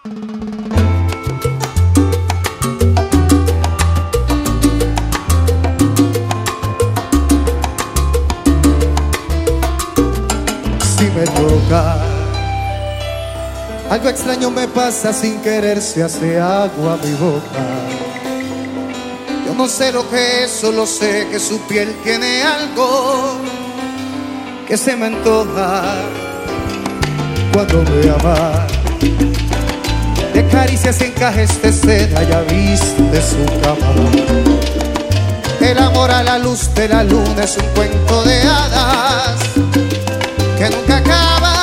Si me toca, algo extraño me pasa, sin querer se hace agua mi boca. Yo no sé lo que es, solo sé que su piel tiene algo que se me antoja cuando me ama. De caricias y encajes de seda ya viste su cama. El amor a la luz de la luna es un cuento de hadas que nunca acaba.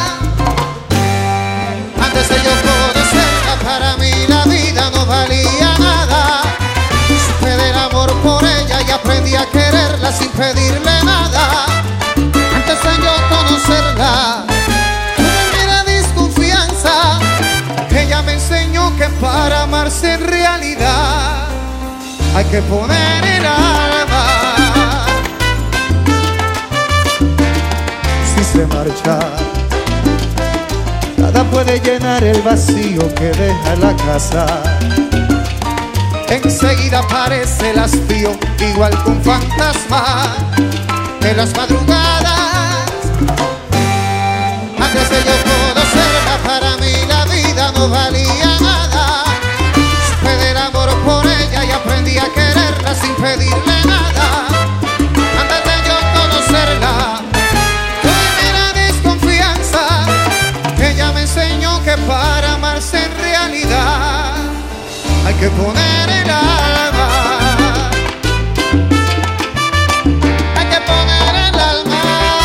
Antes de yo conocerla, para mí la vida no valía nada. Supe del amor por ella y aprendí a quererla sin pedirle nada. Antes de yo conocerla, tuve la desconfianza. Ella me enseñó que para amarse en realidad hay que poner el alma. Si se marcha, nada puede llenar el vacío que deja la casa. Enseguida aparece el hastío, igual que un fantasma de las madrugadas. Antes de yo conocerla, para mí la vida no valía nada. Supe del amor por ella y aprendí a quererla sin pedirle nada. Antes de yo conocerla, tuve la desconfianza. Ella me enseñó que para amarse en realidad hay que poner el alma. Hay que poner el alma.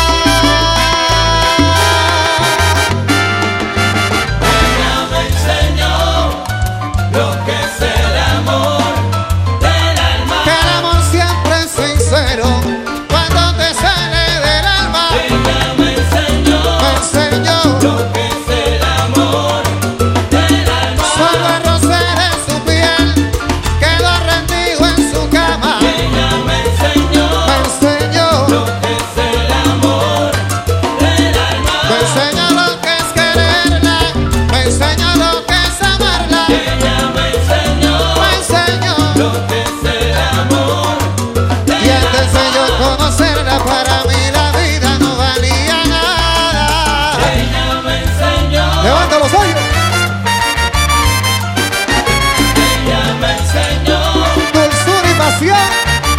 Ella me enseñó lo que es el amor del alma. Que el amor siempre es sincero cuando te sale del alma. Ella me enseñó lo que es el amor del alma. Solo el roce de su piel quedó rendido en su cama. Ella me enseñó lo que es el amor del alma. Me enseñó lo que es quererla, me enseñó lo que es amarla. Ella me enseñó lo que es el amor Y del antes de yo alma. conocerla, para mí la vida no valía nada. Ella me enseñó. ¡Levanta los ojos! Ella me enseñó. Dulzura y pasión.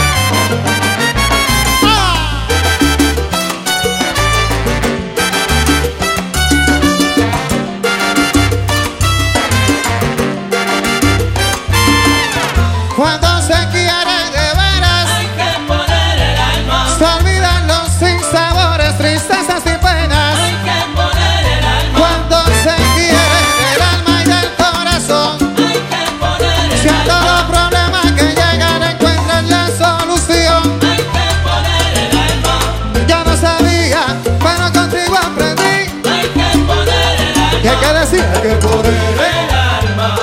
Cuando se quiere de veras, Hay que poner el alma. se olvidan los sinsabores, tristezas y penas. Hay que poner el alma. Cuando se quiere del alma y del corazón, Hay que poner si el a todos los problemas que llegan encuentran la solución. Hay que poner el alma. Ya no sabía, pero contigo aprendí. Hay que poner el alma. Y hay que decir, hay que poner El alma.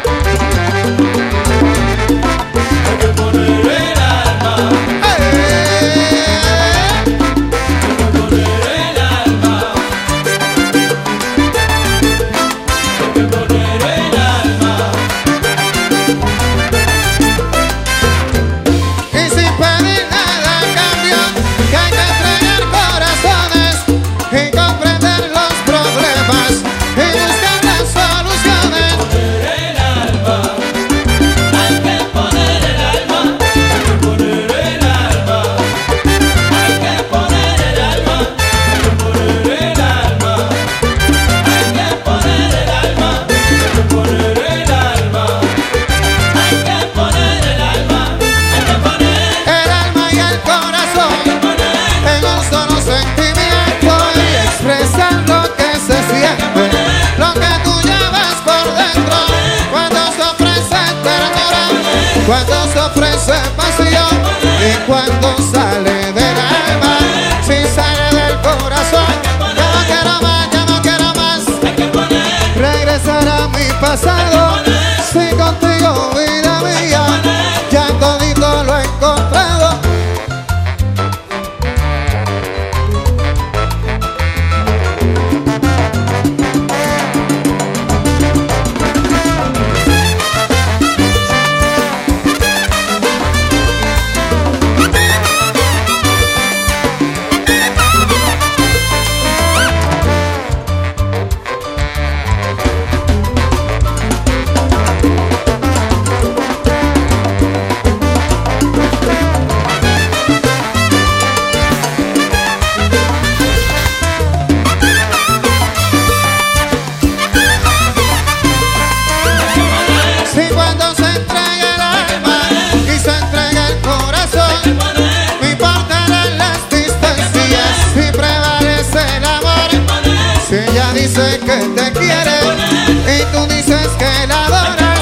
Hay que poner el alma. Poner el alma. Hay que poner el alma. Y sin pedir nada a cambio, que hay que entregar corazones y comprender los problemas y buscar las soluciones. Poner el alma. Hay que poner el alma. Hay que poner el alma. Hay que poner el alma. Hay que poner el alma. Hay que poner el alma. Hay que poner el alma. Hay que poner el alma. Hay que poner El alma y el corazón en un solo sentimiento y expresar lo que se siente, lo que tú llevas por dentro. Cuando se ofrece ternura, cuando se ofrece pasión y cuando sale del alma, si sale del corazón. Ya no quiero más, ya no quiero más regresar a mi pasado. Si contigo, vida mía, ya todito lo he encontrado. dice que te quiere y tú dices que la adoras.